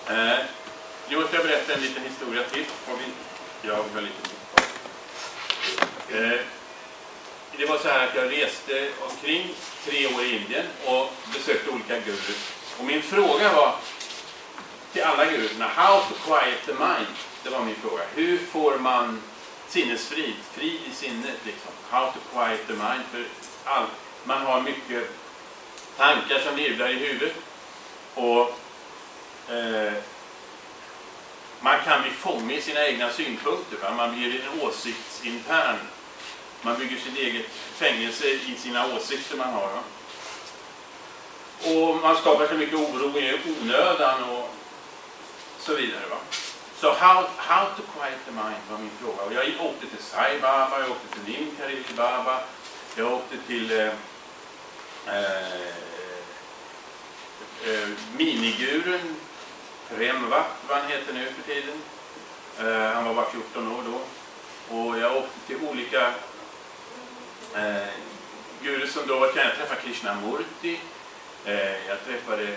Nu måste jag berätta en liten historia till. Jag har lite det var så här att jag reste omkring 3 år i Indien och besökte olika gurus. Och min fråga var till alla gurusarna: how to quiet the mind? Det var min fråga. Hur får man sinnesfrid, frid i sinnet liksom? How to quiet the mind? För man har mycket tankar som virvlar i huvudet. Och man kan bli fångad i sina egna synpunkter. Va? Man blir en åsiktsintern. Man bygger sitt eget fängelse i sina åsikter man har. Va? Och man skapar så mycket oro i onödan och så vidare. Va? Så how to quiet the mind var min fråga. Och jag åkte till Sai Baba, jag åkte till Nimkari Baba, jag åkte till minigurun Remvat, vad han heter nu för tiden. Han var bara 14 år då. Och jag åkte till olika gurus som då var kan jag träffa Krishnamurti. Jag träffade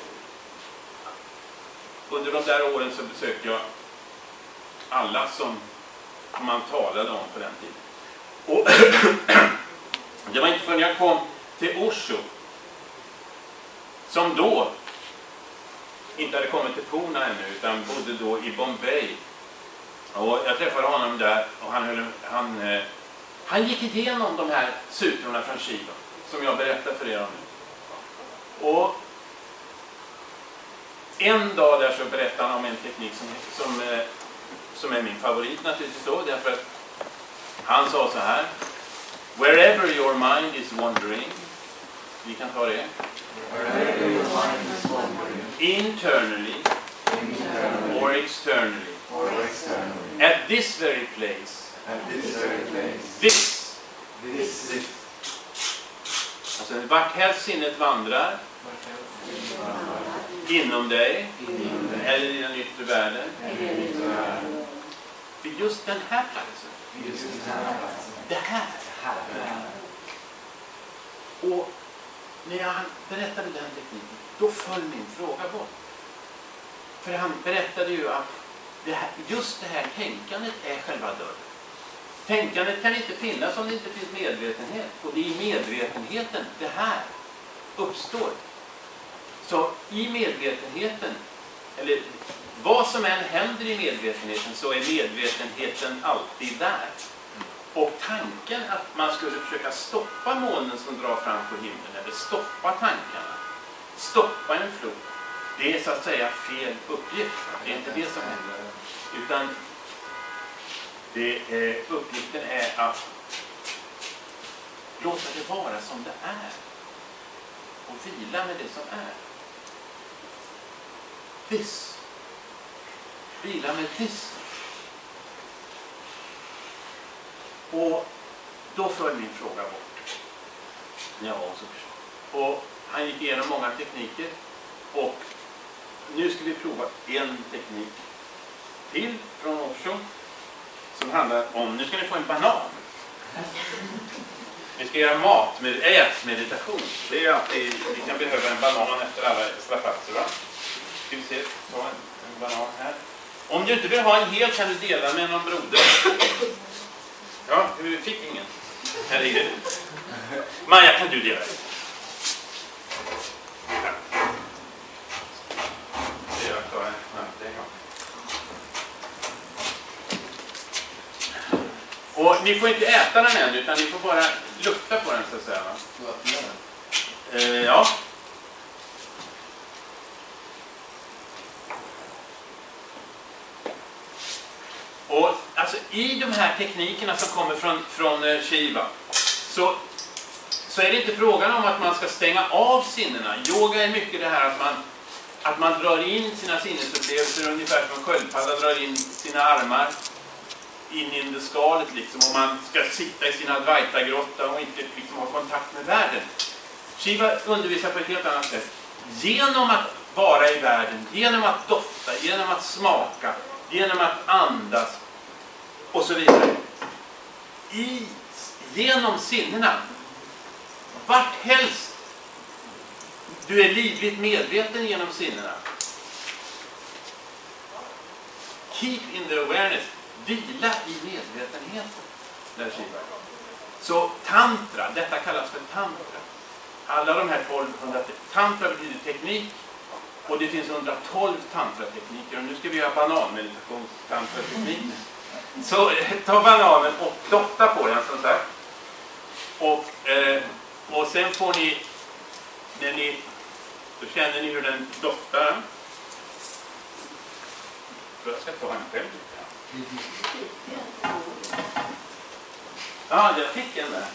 under de där åren så besökte jag alla som man talade om på den tiden. Och det var inte förrän jag kom till Osho, som då inte hade kommit till Pune ännu utan bodde då i Bombay. Och jag träffade honom där och han gick igenom de här sutrorna från Shiva som jag berättar för er om nu. Och en dag där så berättade han om en teknik som är min favorit naturligtvis då, därför att han sa så här: wherever your mind is wandering, vi kan ta det, wherever your mind is wandering, internally or externally, at this very place, this. Alltså vart helst sinnet vandrar, inom dig eller i den yttre världen, vid just den här platsen, det här. Och när jag berättade den tekniken, då föll min fråga bort. För han berättade ju att just det här tänkandet är själva dörren. Tänkandet kan inte finnas om det inte finns medvetenhet. Och det är i medvetenheten det här uppstår. Så i medvetenheten, eller vad som än händer i medvetenheten, så är medvetenheten alltid där. Och tanken att man skulle försöka stoppa molnen som drar fram på himlen, eller stoppa tankarna, stoppa en flod, det är så att säga fel uppgift. Det är inte det som händer. Utan uppgiften är att låta det vara som det är. Och vila med det som är. This. Vila med this. Och då föll min fråga bort. Och han gick igenom många tekniker. Och nu ska vi prova en teknik till från Osho. Som handlar om, nu ska ni få en banan. Vi ska göra ätmeditation. Det är alltid, vi kan behöva en banan efter alla strapatser, va? Ska vi se, ta en banan här. Om du inte vill ha en hel kan du dela med någon broder. Ja, du fick ingen. Här är det. Maja, kan du dela det? Ja. Jag tar en en gång. Och ni får inte äta den än, utan ni får bara lukta på den så att säga. Ja. Och alltså i de här teknikerna som kommer från Shiva så är det inte frågan om att man ska stänga av sinnena. Yoga är mycket det här att man drar in sina sinnesupplevelser ungefär som en sköldpadda drar in sina armar in i det skalet liksom, och man ska sitta i sina Advaita-grotta och inte liksom ha kontakt med världen. Shiva undervisar på ett helt annat sätt. Genom att vara i världen, genom att dofta, genom att smaka, genom att andas och så vidare. Genom sinnena. Vart helst du är livligt medveten genom sinnena. keep in the awareness. Vila i medvetenheten. Där Shiva. Så tantra, detta kallas för tantra. Alla de här 1200, tantra betyder teknik. Och det finns 112 tantratekniker. Och nu ska vi göra bananmeditation, tantrateknik. Så ta bananen och dofta på den som sagt. Och sen får ni, då känner ni hur den doftar. Jag ska ta en själv. Ja, jag fick en där.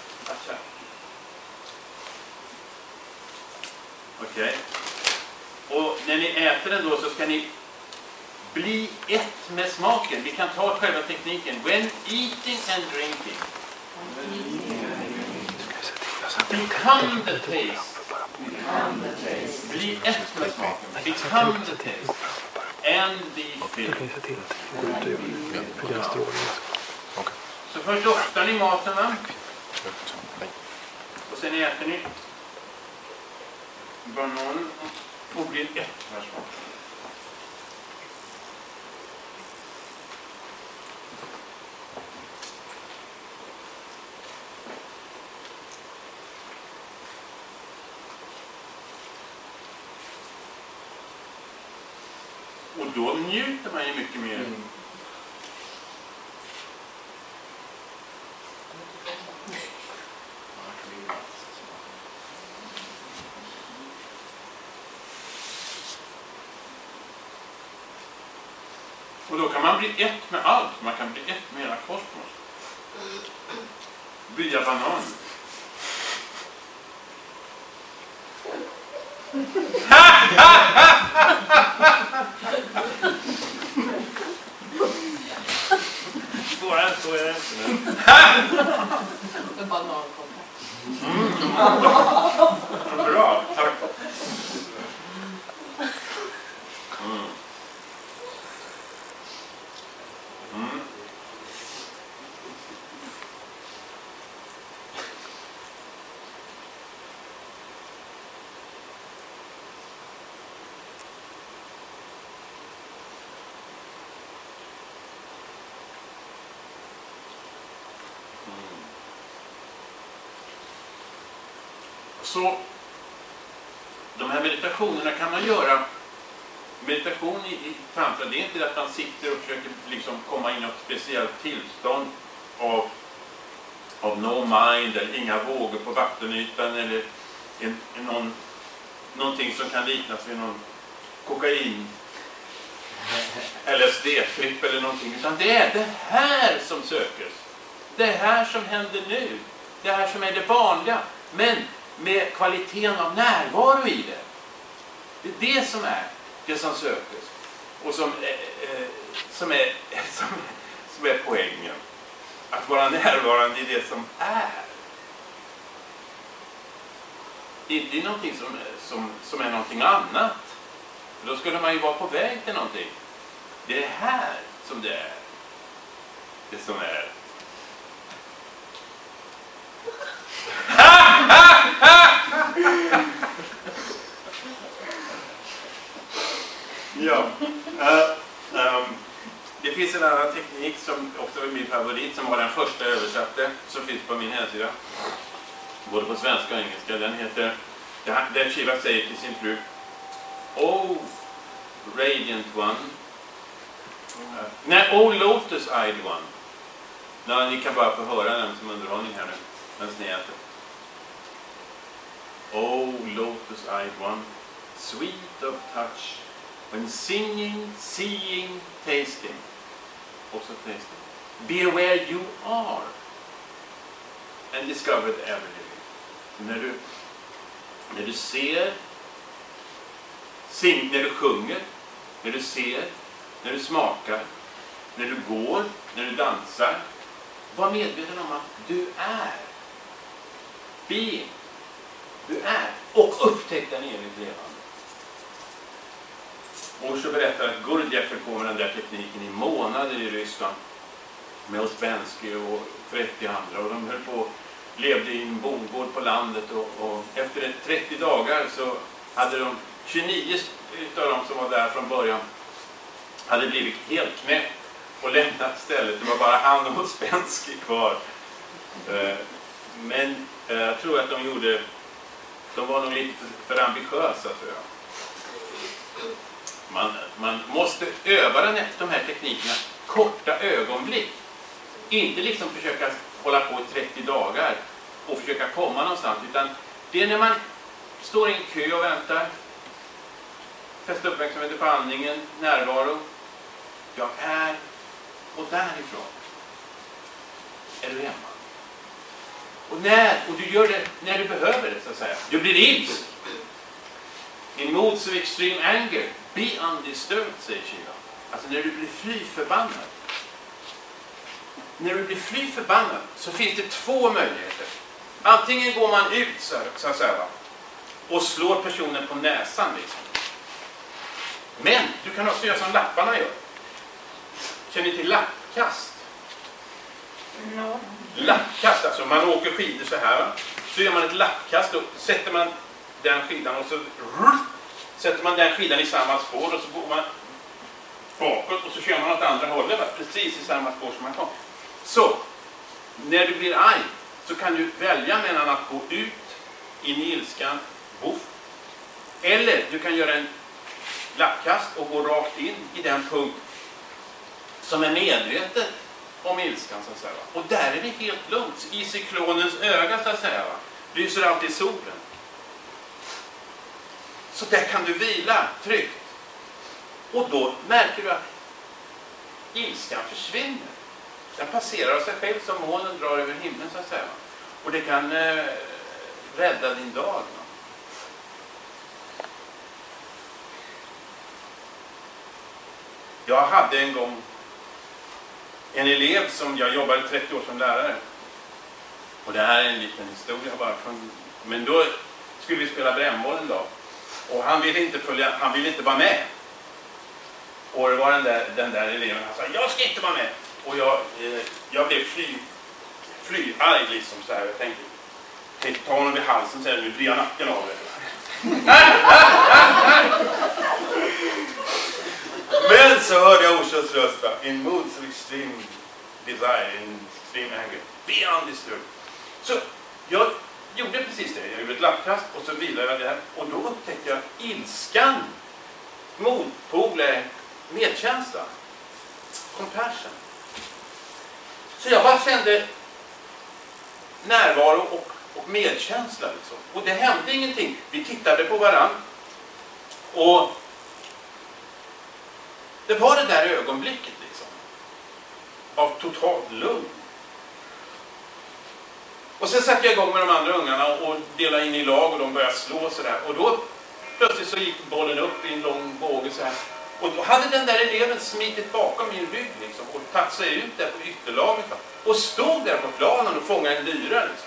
Okej. Och när ni äter den då så ska ni bli ett med smaken. Vi kan ta själva tekniken. When eating and drinking. Become the taste. Bli ett med smaken. Become the taste. And be filled. Så först doftar ni maten, va? Och sen äter ni bananen och blir ett med smaken. Och då njuter man ju mycket mer. Och då kan man bli ett med allt. Man kan bli ett med hela kosmos. Via banan. Svårare än så är det inte. En banankompott. Bra, tack. Så de här meditationerna kan man göra. Meditation i tantra, det är inte att man sitter och försöker liksom komma in i något speciellt tillstånd av no mind eller inga vågor på vattenytan eller någonting som kan liknas vid någon kokain eller LSD-tripp eller någonting. Utan det är det här som sökes. Det här som händer nu. Det här som är det vanliga. Men med kvaliteten av närvaro i det. Det är det som är det som sökes. Och som är poängen. Att vara närvarande i det som är. Inte i någonting som är någonting annat. För då skulle man ju vara på väg till någonting. Det är här som det är. Det som är. Ja. Det finns en annan teknik som också är min favorit, som var den första översatte, som finns på min hemsida. Både på svenska och engelska. Den heter, där Shiva säger till sin fru: Oh, radiant one. Nej, oh, lotus-eyed one. Ja, ni kan bara få höra den som underhållning här nu. Den snäter. Oh, lotus-eyed one, sweet of touch, when singing, seeing, tasting. Also tasting. Be aware you are. And discover the ever living. När du ser, när du sjunger, när du ser, när du smakar, när du går, när du dansar, var medveten om att du är. Being. Du är. Och upptäck den evigt levande. Och så berättar att Gurdjieff höll på med den där tekniken i månader i Ryssland. Med Ouspensky och 30 andra. Och de höll på, levde i en bondgård på landet. Och efter 30 dagar så hade de 29 utav dem som var där från början hade blivit helt knäpp och lämnat stället. Det var bara han och Spenski kvar. Men jag tror att de var nog lite för ambitiösa, tror jag. Man måste öva de här teknikerna korta ögonblick. Inte liksom försöka hålla på i 30 dagar och försöka komma någonstans, utan det är när man står i en kö och väntar, fästa uppmärksamheten på andningen, närvaro. Jag är, och därifrån är du hemma. Och du gör det när du behöver det, så att säga. Du blir ilsk. In moods of extreme anger, be undisturbed, säger Shiva. Alltså när du blir fly förbannad. När du blir fly förbannad så finns det två möjligheter. Antingen går man ut, så att säga, och slår personen på näsan liksom. Men du kan också göra som lapparna gör. Känner ni till lappkast? No. Lappkast, alltså man åker skidor så här. Så gör man ett lappkast och sätter man den skidan och så sätter man den skidan i samma spår och så går man bakåt och så kör man åt andra hållet, precis i samma spår som man kom. Så, när du blir arg så kan du välja mellan att gå ut in i ilskan, voff. Eller du kan göra en lappkast och gå rakt in i den punkt som är medveten om ilskan, så att säga. Och där är det helt lugnt. I cyklonens öga, så att säga, lyser alltid solen. Så där kan du vila tryggt. Och då märker du att ilskan försvinner. Den passerar av sig själv som molnen drar över himlen, så att säga. Och det kan rädda din dag. Jag hade en gång en elev som jag jobbade 30 år som lärare. Och det här är en liten historia bara från... Men då skulle vi spela brännboll en dag. Och han ville inte vara med. Och det var den där eleven, han sa, jag ska inte vara med. Och jag blev fly arg liksom så här. Jag tänkte, ta honom vid halsen och säga, nu blir jag nacken av det. Men så hörde jag Oshas röst, in moods of extreme desire, in extreme anger, be undisturbed. Så jag gjorde precis det. Jag gjorde ett lappkast och så vilade jag det här. Och då upptäckte jag ilskan, motpol, medkänsla, compassion. Så jag bara kände närvaro och medkänsla liksom. Och det hände ingenting. Vi tittade på varann. Och det var det där ögonblicket liksom. Av totalt lugn. Och sen satte jag igång med de andra ungarna och delade in i lag och de började slå sådär. Och då plötsligt så gick bollen upp i en lång båge så här. Och då hade den där eleven smitit bakom min rygg liksom, och tagit sig ut där på ytterlaget. Och stod där på planen och fångade en lyra liksom.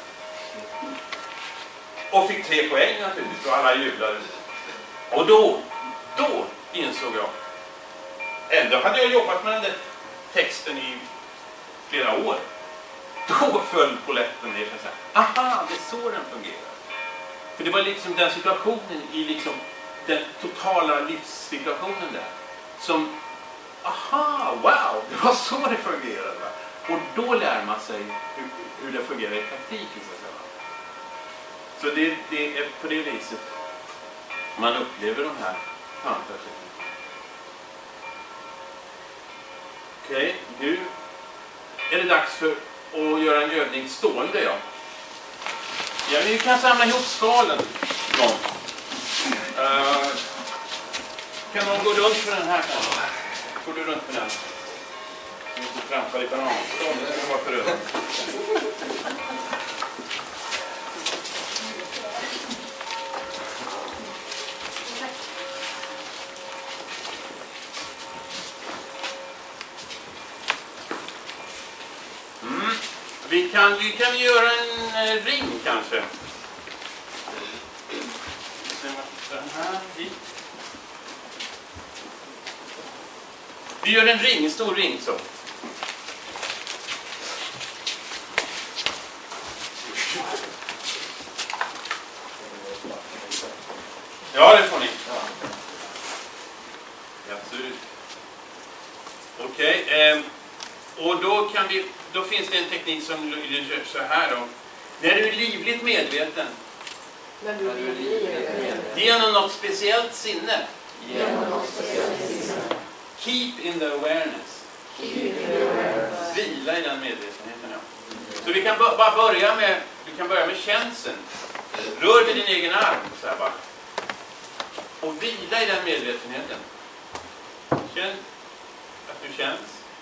Och fick 3 poäng naturligtvis och alla jublade. Och då insåg jag. Ändå hade jag jobbat med den där texten i flera år. Då föll polletten ner och sa, aha, det är så den fungerar. För det var liksom den situationen i liksom den totala livssituationen där. Som, aha, wow, det var så det fungerade. Va? Och då lär man sig hur det fungerar i praktiken. Så det är på det viset man upplever de här fantasin. Okej, nu är det dags för att göra en övning stående. Ja, vi kan samla ihop skalen. Kan någon gå runt med den här? Går du runt med den? Du måste trampa lite banan. Det ska vara förödande. Vi kan göra en ring kanske. Vi gör en ring, en stor ring så. Ja, det får ni. Absolut. Okej. Och då finns det en teknik som lyder så här då. När du är livligt medveten. Genom något speciellt sinne. Keep in the awareness. Vila i den medvetenheten. Ja. Så vi kan bara börja med känseln. Rör vid din egen arm så här bara. Och vila i den medvetenheten. Känn att du känns.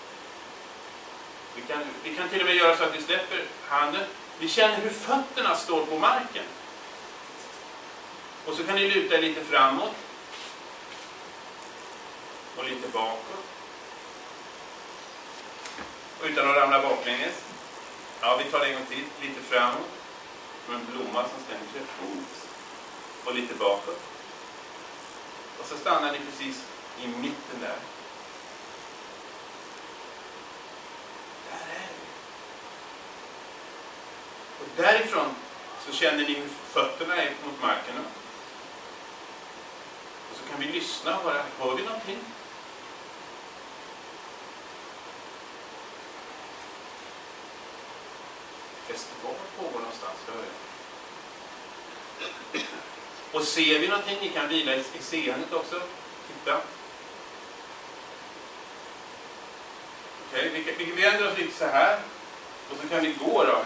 Vi kan till och med göra så att vi släpper handen. Vi känner hur fötterna står på marken. Och så kan ni luta er lite framåt. Och lite bakåt. Och utan att ramla baklänges. Ja, vi tar det en gång till. Lite framåt. Som en blomma som stänger sig. Och lite bakåt. Och så stannar ni precis i mitten där. Där är vi. Och därifrån så känner ni hur fötterna är mot marken. Och så kan vi lyssna och bara, hör vi någonting? Festival pågår någonstans, hör jag. Och ser vi någonting, ni kan vila i seendet också. Titta. Okej, vi vänder oss lite så här. Och så kan vi gå då.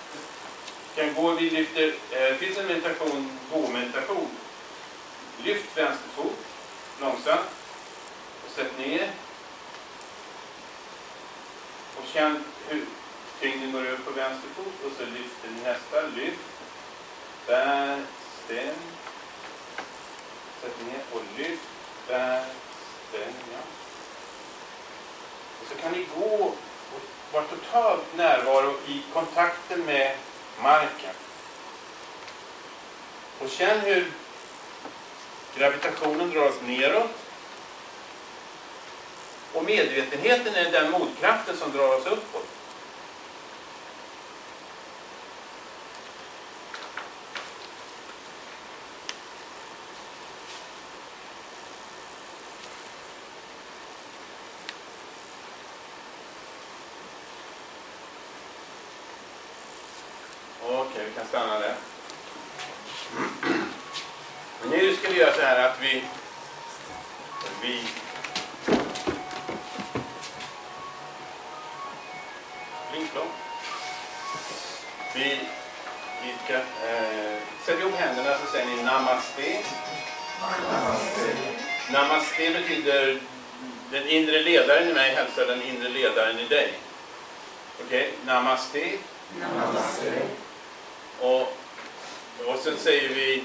Vi lyfter, finns en meditation, gå-meditation. Lyft vänster fot, långsamt. Och sätt ner. Och känn hur tyngden går upp på vänster fot. Och så lyfter nästa, lyft. Där, stäm. Sätt ner och lyft. Där, stäm, ja. Och så kan ni gå och vara totalt närvaro i kontakten med marken. Och känn hur gravitationen dras neråt. Och medvetenheten är den motkraften som drar oss uppåt. Okej, vi kan stanna där. Nu ska vi göra så här att vi ska sätta ihop händerna, så säger ni namaste. Namaste. Namaste betyder den inre ledaren i mig hälsar den inre ledaren i dig. Okej, namaste. Namaste. Och sen säger vi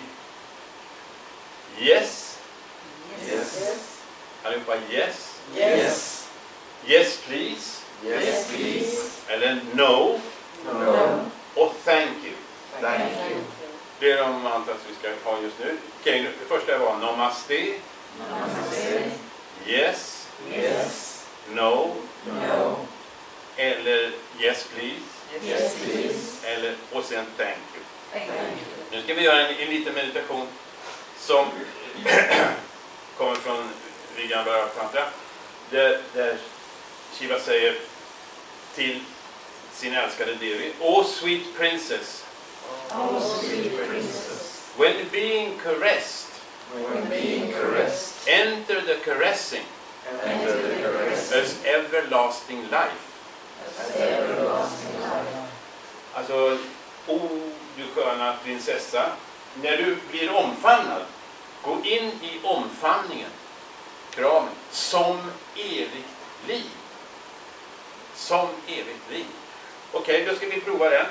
yes. Yes. Allihopa yes. Yes. Yes please. Yes, please. Eller no. No. Och thank you. Thank you. Det är de mantra vi ska ha just nu. Okej, det första var namaste. Namaste. Yes. Yes. No. No. Eller yes please. Yes, please. Eller och sen thank you. Thank you. Nu ska vi göra en liten meditation som kommer från Vijnana Tantra. Där Shiva säger till sin älskade Devi: Oh sweet princess, Oh, sweet princess, when being caressed, when being caressed, enter the caressing enter the caressing as everlasting life. as everlasting life. Alltså, du sköna prinsessa, när du blir omfamnad, gå in i omfamningen, kramen, som evigt liv. Som evigt liv. Okej, då ska vi prova den.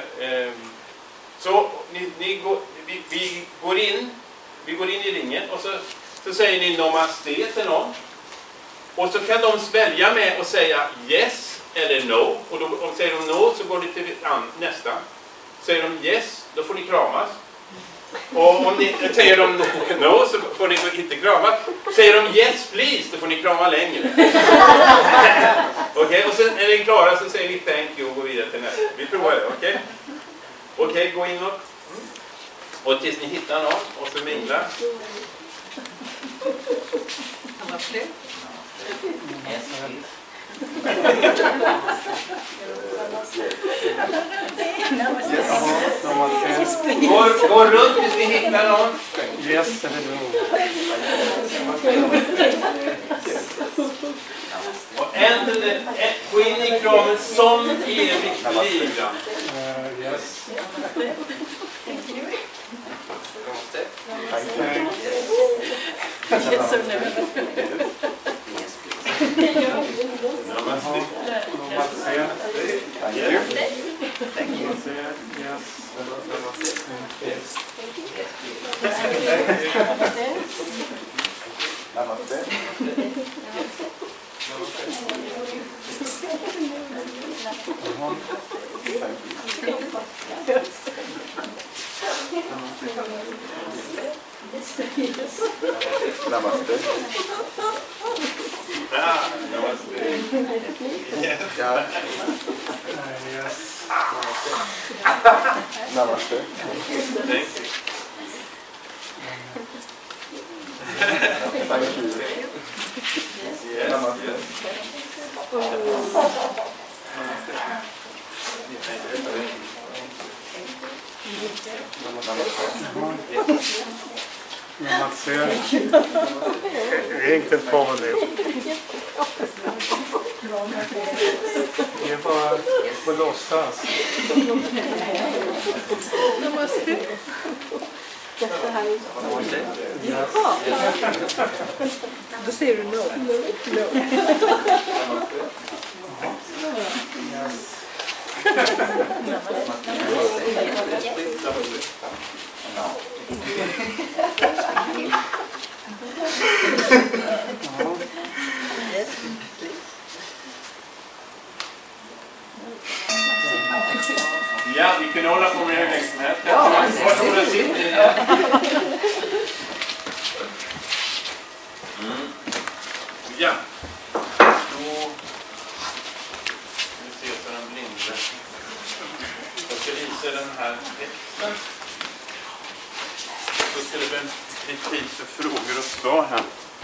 Så vi går in i ringen och så säger ni namaste till någon. Och så kan de välja med att säga yes eller no. Och om säger de no så går det till nästa. Säger de yes, då får ni kramas. Och om ni säger de no så får ni inte kramas. Säger de yes please, då får ni krama längre. Okej, och sen när ni är klara så säger vi thank you och går vidare till nästa. Vi provar det, okej? Okej, gå inåt. Och tills ni hittar någon och så mingla. Han var slut. Yes, please. Gå runt tills vi hittar någon. Yes eller no? Och gå in i kraven som evigt liv. Yes. Yes or no? Namaste. Thank you. Yes. Namaste. Ah, namaste. Yes. Ja. Yes. Namaste. Thank you. Thank you. Yes. Namaste. Namaste. Enkelt formulär. Det är bara på låtsas. Namaste. Yes. Då säger du no. Yes. Ja, vi kan hålla på med hur länge som helst. Varsågoda, sitt ner. Ja. Då... Vi ser så den blinde. Jag ska visa den här texten. Så ska det bli tid för frågor och svar här.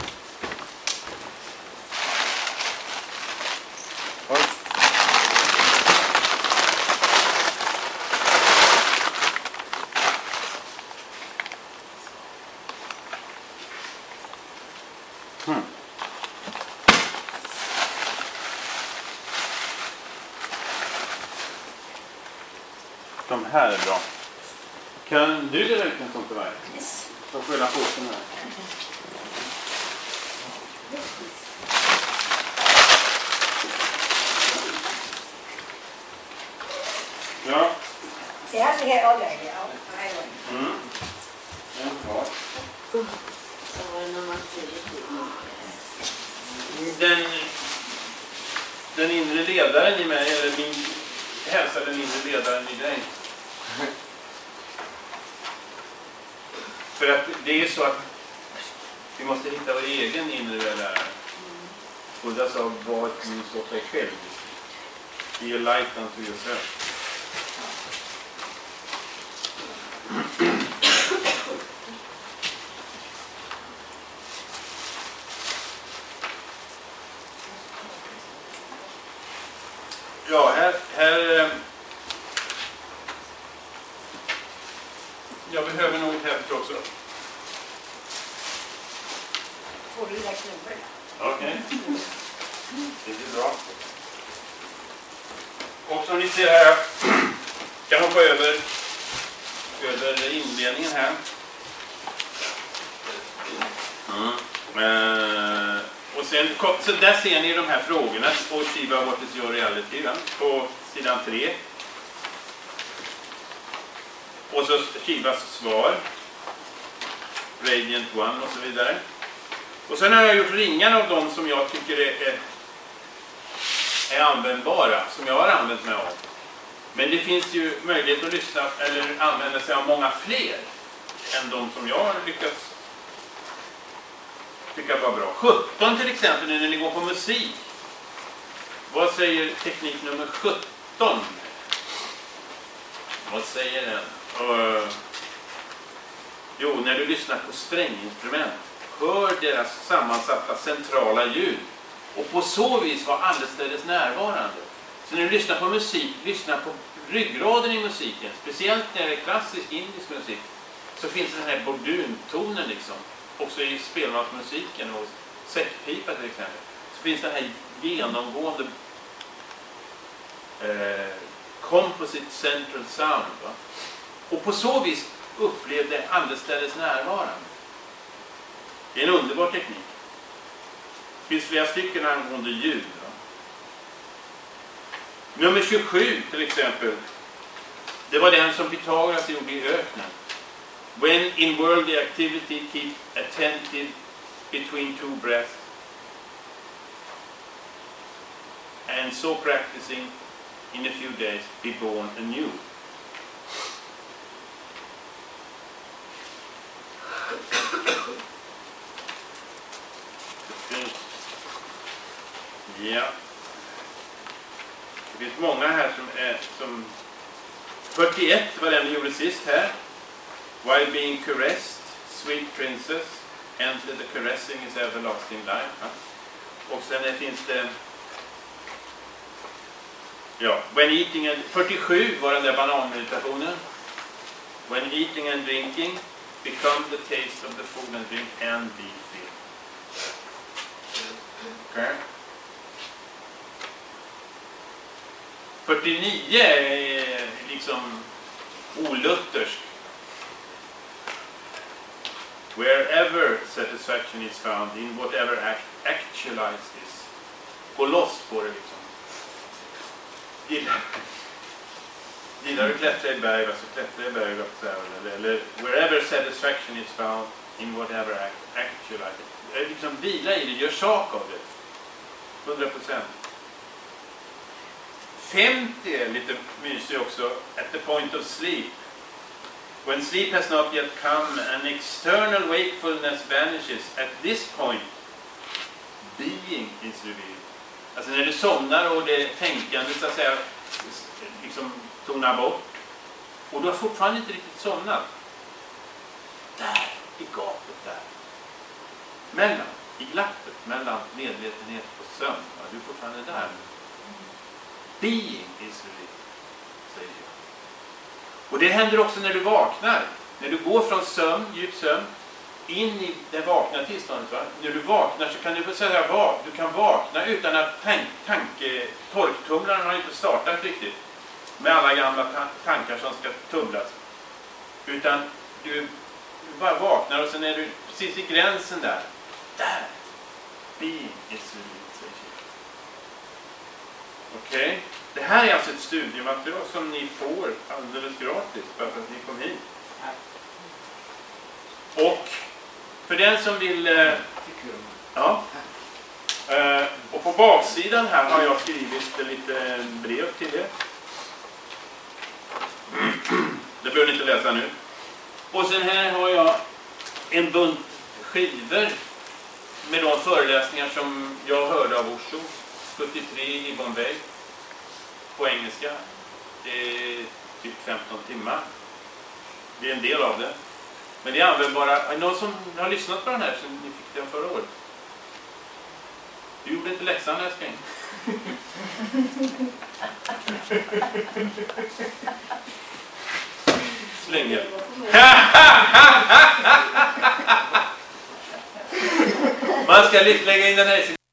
De här är bra. Kan du dela ut en sån till mig? Yes. Så får jag påsen här. Ja. Det här är här avlägg. Mm. En kvar. Den inre ledaren i mig, eller min hälsa den inre ledaren i dig. För att det är så att vi måste hitta vår egen inre ledare. Buddha sa, var ett ljus åt dig själv. Be a light unto yourself. Ja, här jag behöver nog ett häfte också. Får du räkna upp det? Okej. Det är bra. Och som ni ser här, kan hoppa över inledningen här. Och sen, så där ser ni de här frågorna på Shiva, what is your reality? Ja, på sidan 3. Och så Shivas svar. Radiant One och så vidare. Och sen har jag gjort ringar av dem som jag tycker är användbara. Som jag har använt mig av. Men det finns ju möjlighet att lyssna eller använda sig av många fler än de som jag har lyckats tycka var bra. 17 till exempel när ni går på musik. Vad säger teknik nummer 17? Vad säger den? Jo, när du lyssnar på stränginstrument, hör deras sammansatta centrala ljud och på så vis vara allestädes närvarande. Så när du lyssnar på musik, lyssna på ryggraden i musiken. Speciellt när det är klassisk indisk musik. Så finns den här borduntonen liksom. Också i spelmansmusiken och säckpipa till exempel. Så finns den här genomgående composite central sound. Va? Och på så vis upplevde andestädes närvarande. Det är en underbar teknik. Det finns flera stycken angående ljud. Va? Nummer 27 till exempel. Det var den som Pythagoras gjorde i öknen. When in worldly activity keep attentive between two breaths. And so practicing in a few days be born anew. Ja. Det finns många här som 41 var den vi gjorde sist här. While being caressed, sweet princess, enter the caressing is everlasting life. Ja. Och sen finns det when eating and 47 var den där bananmeditationen. When eating and drinking become the taste of the food and drink and be filled. Okay. 49 är liksom oluthersk. Wherever satisfaction is found, in whatever actualized is. Gå loss på det liksom. Gillar du klättra i berg, så klättra i berg. Eller wherever satisfaction is found, in whatever actualized. Liksom vila i det, gör sak av det. 100%. 50 är lite mysig också. At the point of sleep. When sleep has not yet come, an external wakefulness vanishes. At this point, being is revealed. Alltså när du somnar och det tänkande så att säga liksom tonar bort. Och du har fortfarande inte riktigt somnat. Där, i gapet där. I glappet mellan medvetenhet och sömn. Ja, du är fortfarande där. Being is revealed, säger jag. Och det händer också när du vaknar. När du går från sömn, djup sömn, in i det vakna tillståndet. Va? När du vaknar så kan du säga du kan vakna utan att torktumlaren har inte startat riktigt. Med alla gamla tankar som ska tumlas. Utan du bara vaknar och sen är du precis i gränsen där. Där! Being is revealed. Okej. Det här är alltså ett studiematerial som ni får alldeles gratis för att ni kom hit. Och för den som vill... och på baksidan här har jag skrivit lite brev till er. Det behöver ni inte läsa nu. Och sen här har jag en bunt skivor med de föreläsningar som jag hörde av Osho 73 i Bombay. På engelska. Det är typ 15 timmar. Det är en del av det. Men det är användbara. Är någon som har lyssnat på den här sen ni fick den förra året? Du gjorde inte läxan när jag ska in. Slänger. Man ska lägga in den här